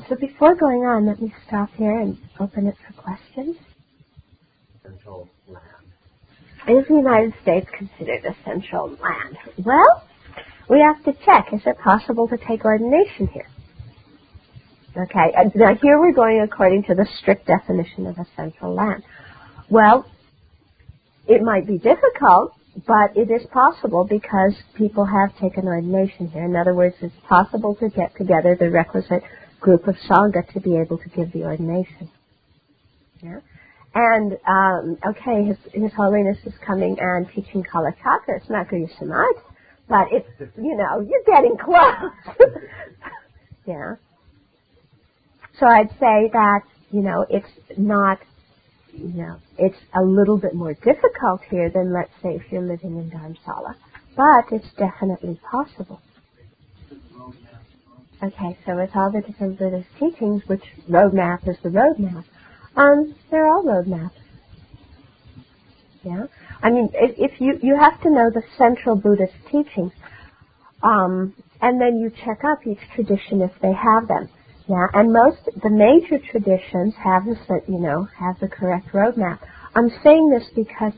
So before going on, let me stop here and open it for questions. Central land. Is the United States considered a central land? Well, we have to check. Is it possible to take ordination here? Okay, now here we're going according to the strict definition of a central land. Well, it might be difficult, but it is possible because people have taken ordination here. In other words, it's possible to get together the requisite group of Sangha to be able to give the ordination. Yeah? And, okay, His Holiness is coming and teaching Kalachakra. It's not Gurya Samaj, but it's, you're getting close. Yeah. So I'd say that, it's not, it's a little bit more difficult here than, let's say, if you're living in Dharamsala. But it's definitely possible. Okay, so with all the different Buddhist teachings, which roadmap is the roadmap? They're all roadmaps. Yeah? I mean, if you have to know the central Buddhist teachings, and then you check up each tradition if they have them. Yeah, and the major traditions have have the correct roadmap. I'm saying this because,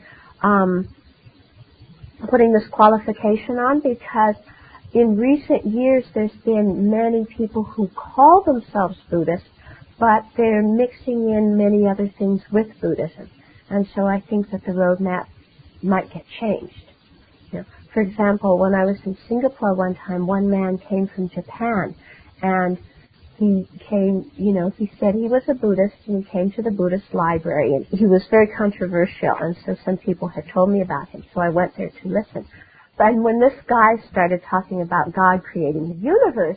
putting this qualification on because in recent years there's been many people who call themselves Buddhists, but they're mixing in many other things with Buddhism. And so I think that the roadmap might get changed. For example, when I was in Singapore one time, one man came from Japan, and he came, he said he was a Buddhist, and he came to the Buddhist library, and he was very controversial, and so some people had told me about him, so I went there to listen. But when this guy started talking about God creating the universe,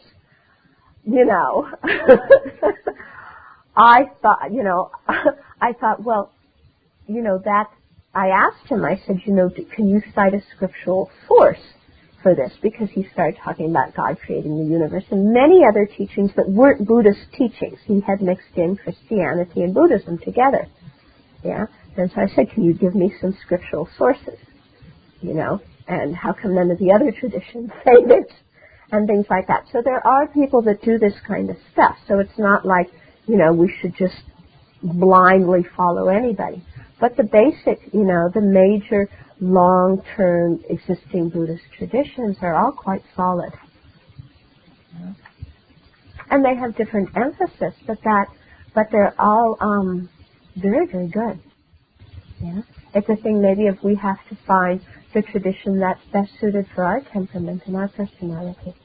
I thought, well, that, I asked him, I said, can you cite a scriptural source for this? Because he started talking about God creating the universe and many other teachings that weren't Buddhist teachings. He had mixed in Christianity and Buddhism together. Yeah? And so I said, can you give me some scriptural sources? And how come none of the other traditions say this? And things like that. So there are people that do this kind of stuff. So it's not like, we should just blindly follow anybody. But the basic, the major long-term existing Buddhist traditions are all quite solid. And they have different emphasis, but they're all very, very good. Yeah? It's a thing maybe if we have to find the tradition that's best suited for our temperament and our personality.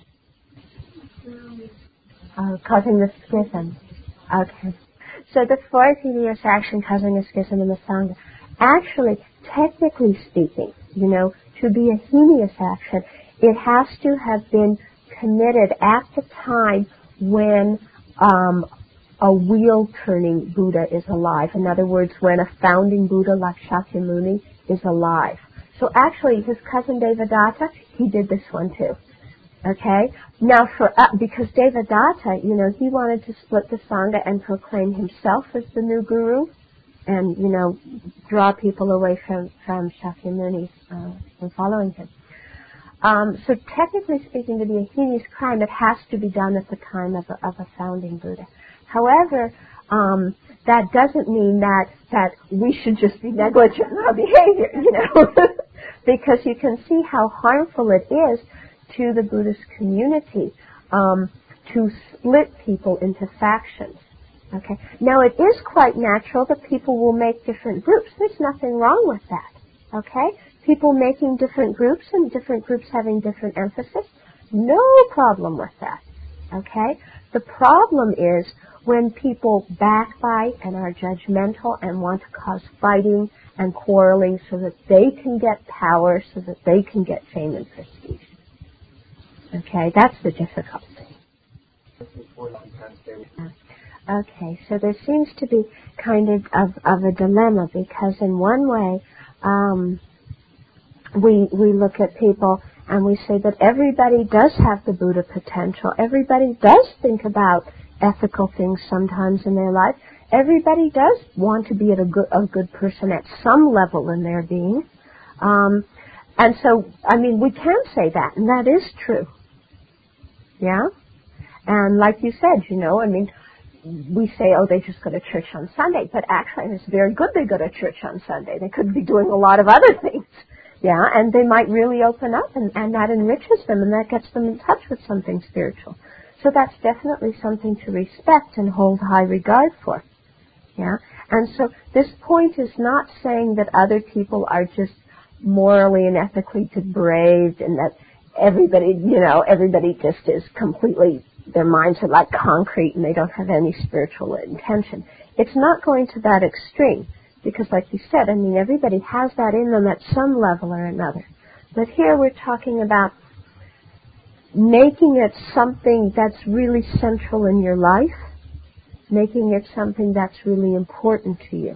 Causing the schism. Okay. So the fourth heinous action causing a schism in the Sangha, actually, technically speaking, to be a heinous action, it has to have been committed at the time when a wheel-turning Buddha is alive. In other words, when a founding Buddha like Shakyamuni is alive. So actually, his cousin Devadatta, he did this one too. Okay? Now, because Devadatta, he wanted to split the Sangha and proclaim himself as the new guru and, draw people away from Shakyamuni from following him. So technically speaking, to be a heinous crime, it has to be done at the time of a founding Buddha. However, that doesn't mean that we should just be negligent in our behavior, because you can see how harmful it is to the Buddhist community to split people into factions. Okay. Now it is quite natural that people will make different groups. There's nothing wrong with that. Okay. People making different groups and different groups having different emphasis. No problem with that. Okay. The problem is when people backbite and are judgmental and want to cause fighting and quarreling so that they can get power, so that they can get fame and prestige. Okay, that's the difficulty. Okay, so there seems to be kind of a dilemma because in one way we look at people and we say that everybody does have the Buddha potential. Everybody does think about ethical things sometimes in their life. Everybody does want to be a good person at some level in their being. And so, we can say that, and that is true. Yeah? And like you said, we say, oh, they just go to church on Sunday, but actually it's very good they go to church on Sunday. They could be doing a lot of other things, yeah, and they might really open up, and that enriches them, and that gets them in touch with something spiritual. So that's definitely something to respect and hold high regard for, yeah. And so this point is not saying that other people are just morally and ethically depraved, and that everybody just is completely, their minds are like concrete and they don't have any spiritual intention. It's not going to that extreme, because like you said, I mean, everybody has that in them at some level or another. But here we're talking about making it something that's really central in your life, making it something that's really important to you.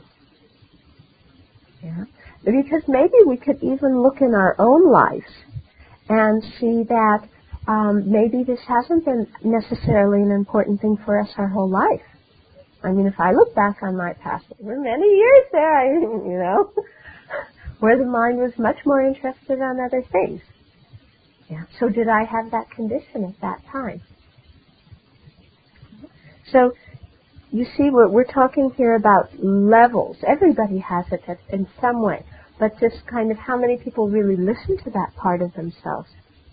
Yeah? Because maybe we could even look in our own lives and see that maybe this hasn't been necessarily an important thing for us our whole life. I mean, if I look back on my past, there were many years there, where the mind was much more interested on other things. Yeah. So did I have that condition at that time? So, you see, we're talking here about levels. Everybody has it in some way. But just kind of how many people really listen to that part of themselves.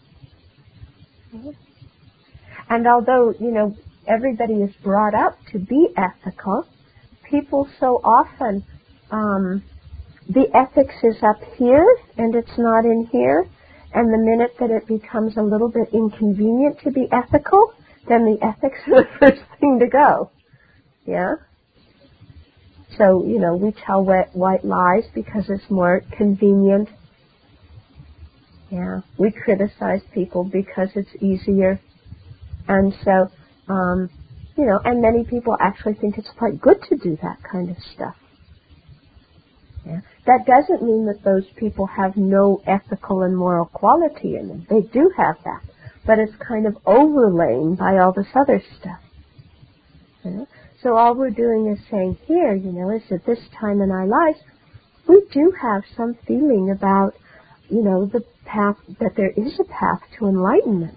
And although, everybody is brought up to be ethical, people so often, the ethics is up here and it's not in here. And the minute that it becomes a little bit inconvenient to be ethical, then the ethics are the first thing to go. Yeah? So, we tell white lies because it's more convenient. Yeah. We criticize people because it's easier. And so, and many people actually think it's quite good to do that kind of stuff. Yeah. That doesn't mean that those people have no ethical and moral quality in them. They do have that. But it's kind of overlain by all this other stuff. Yeah. So all we're doing is saying here, is at this time in our lives, we do have some feeling about, the path, that there is a path to enlightenment.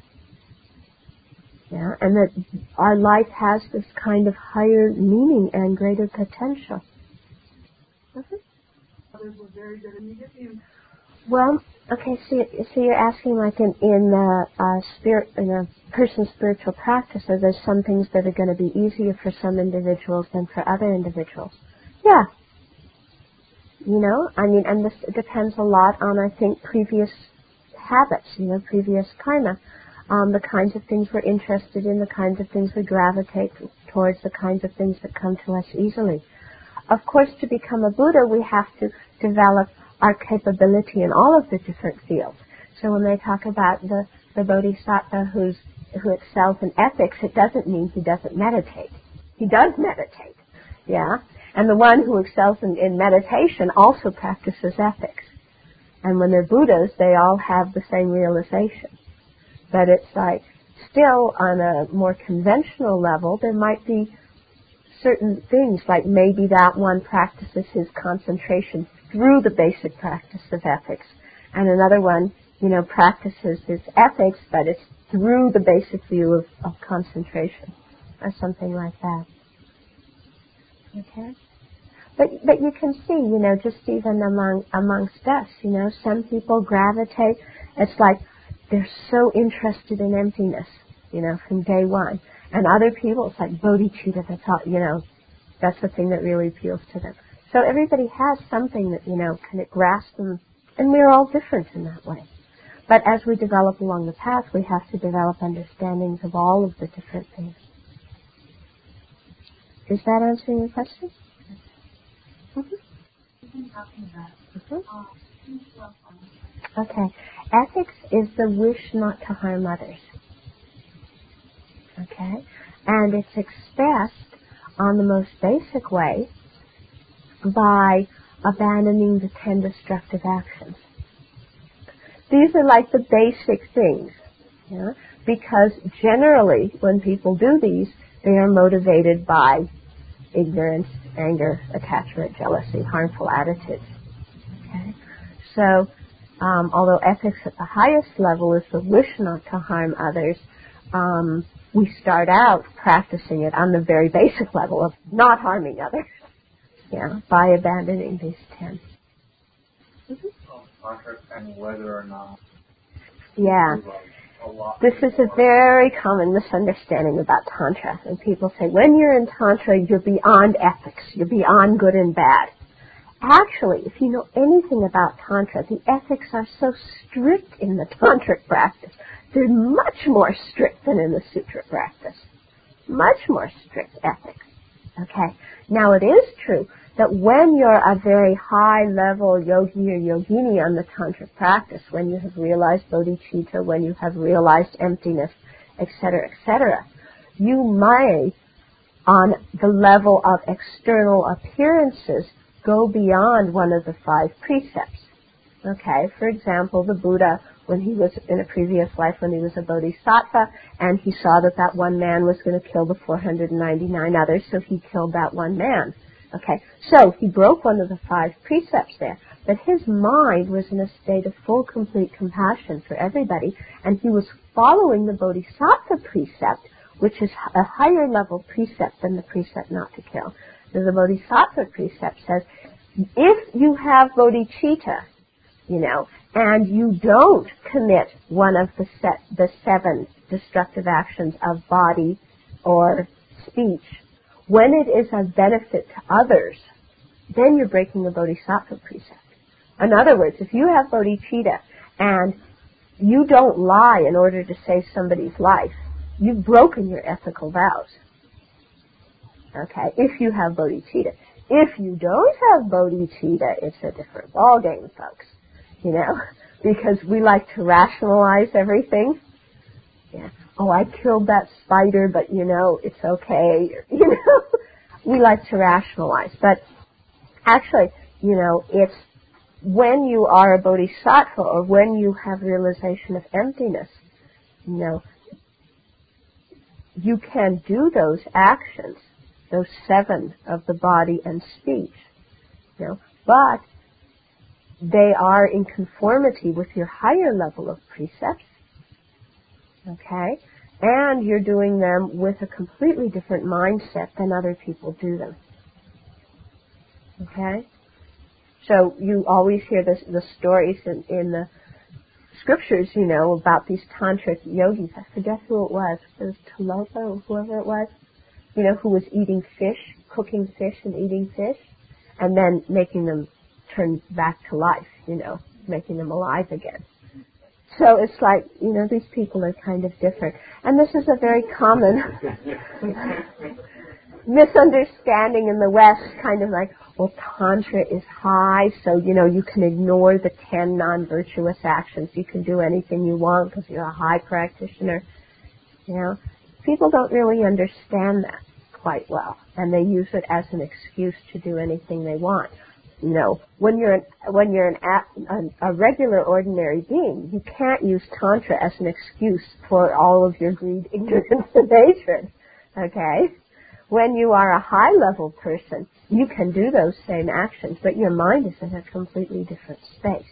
Yeah, and that our life has this kind of higher meaning and greater potential. Others were very good in the Well, okay, so you're asking like in a person's spiritual practice, are there some things that are going to be easier for some individuals than for other individuals? Yeah. And this depends a lot on, I think, previous habits, previous karma. The kinds of things we're interested in, the kinds of things we gravitate towards, the kinds of things that come to us easily. Of course, to become a Buddha, we have to develop our capability in all of the different fields. So when they talk about the Bodhisattva who excels in ethics, it doesn't mean he doesn't meditate. He does meditate, yeah? And the one who excels in meditation also practices ethics. And when they're Buddhas, they all have the same realization. But it's like, still on a more conventional level, there might be certain things, like maybe that one practices his concentration through the basic practice of ethics, and another one, practices his ethics, but it's through the basic view of concentration, or something like that. Okay? But you can see, just even amongst us, some people gravitate, it's like they're so interested in emptiness, from day one. And other people, it's like bodhicitta, that's all, that's the thing that really appeals to them. So everybody has something that, kind of grasps them, and we're all different in that way. But as we develop along the path, we have to develop understandings of all of the different things. Is that answering your question? Okay. Ethics is the wish not to harm others. Okay? And it's expressed on the most basic way by abandoning the 10 destructive actions. These are like the basic things, because generally when people do these, they are motivated by ignorance, anger, attachment, jealousy, harmful attitudes. Okay? So, although ethics at the highest level is the wish not to harm others, we start out practicing it on the very basic level of not harming others, by abandoning these 10. Tantra and whether or not. Yeah. This is a very common misunderstanding about Tantra. And people say, when you're in Tantra, you're beyond ethics. You're beyond good and bad. Actually, if you know anything about Tantra, the ethics are so strict in the Tantric practice. They're much more strict than in the Sutra practice. Much more strict ethics. Okay? Now, it is true that when you're a very high-level yogi or yogini on the Tantric practice, when you have realized bodhicitta, when you have realized emptiness, etc., you may, on the level of external appearances, go beyond one of the 5 precepts. Okay? For example, the Buddha, when he was in a previous life, when he was a bodhisattva, and he saw that one man was going to kill the 499 others, so he killed that one man. Okay, so he broke one of the 5 precepts there, but his mind was in a state of full, complete compassion for everybody, and he was following the bodhisattva precept, which is a higher level precept than the precept not to kill. So the bodhisattva precept says, if you have bodhicitta, and you don't commit one of the 7 destructive actions of body or speech, when it is of benefit to others, then you're breaking the bodhisattva precept. In other words, if you have bodhicitta and you don't lie in order to save somebody's life, you've broken your ethical vows. Okay, if you have bodhicitta. If you don't have bodhicitta, it's a different ballgame, folks. Because we like to rationalize everything. Yeah. Oh, I killed that spider, but it's okay. We like to rationalize. But actually, it's when you are a bodhisattva or when you have realization of emptiness, you can do those actions, those 7 of the body and speech, but they are in conformity with your higher level of precepts. Okay? And you're doing them with a completely different mindset than other people do them. Okay? So you always hear the stories in the scriptures, about these tantric yogis. I forget who it was. It was Tilopa or whoever it was, who was eating fish, cooking fish and eating fish, and then making them turn back to life, making them alive again. So it's like, these people are kind of different. And this is a very common misunderstanding in the West, kind of like, well, Tantra is high, so, you can ignore the 10 non-virtuous actions. You can do anything you want because you're a high practitioner. People don't really understand that quite well, and they use it as an excuse to do anything they want. When you're a regular, ordinary being, you can't use Tantra as an excuse for all of your greed, ignorance, and hatred. Okay? When you are a high-level person, you can do those same actions, but your mind is in a completely different space.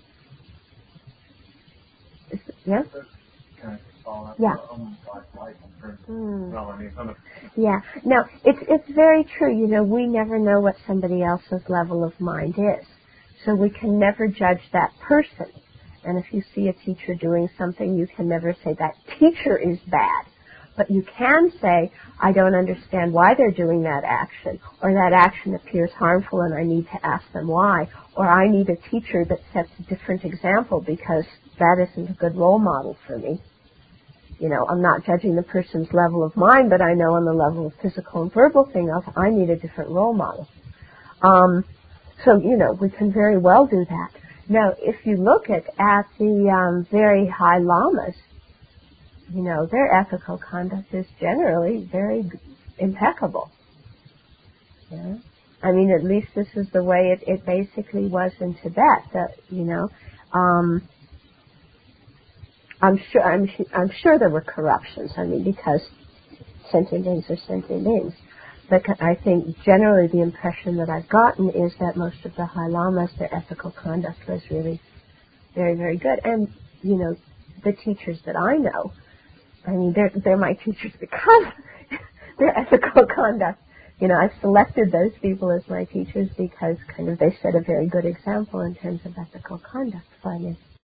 Yeah? Yeah. Yeah. Now, it's very true. We never know what somebody else's level of mind is. So we can never judge that person. And if you see a teacher doing something, you can never say that teacher is bad. But you can say, I don't understand why they're doing that action, or that action appears harmful and I need to ask them why, or I need a teacher that sets a different example because that isn't a good role model for me. I'm not judging the person's level of mind, but I know on the level of physical and verbal thing, I need a different role model. So, we can very well do that. Now, if you look at the very high lamas, their ethical conduct is generally very impeccable. Yeah? I mean, at least this is the way it basically was in Tibet. I'm sure there were corruptions. I mean, because sentient beings are sentient beings. But I think generally the impression that I've gotten is that most of the high lamas, their ethical conduct was really very, very good. And, the teachers that I know, I mean, they're my teachers because their ethical conduct. You know, I've selected those people as my teachers because kind of they set a very good example in terms of ethical conduct for me.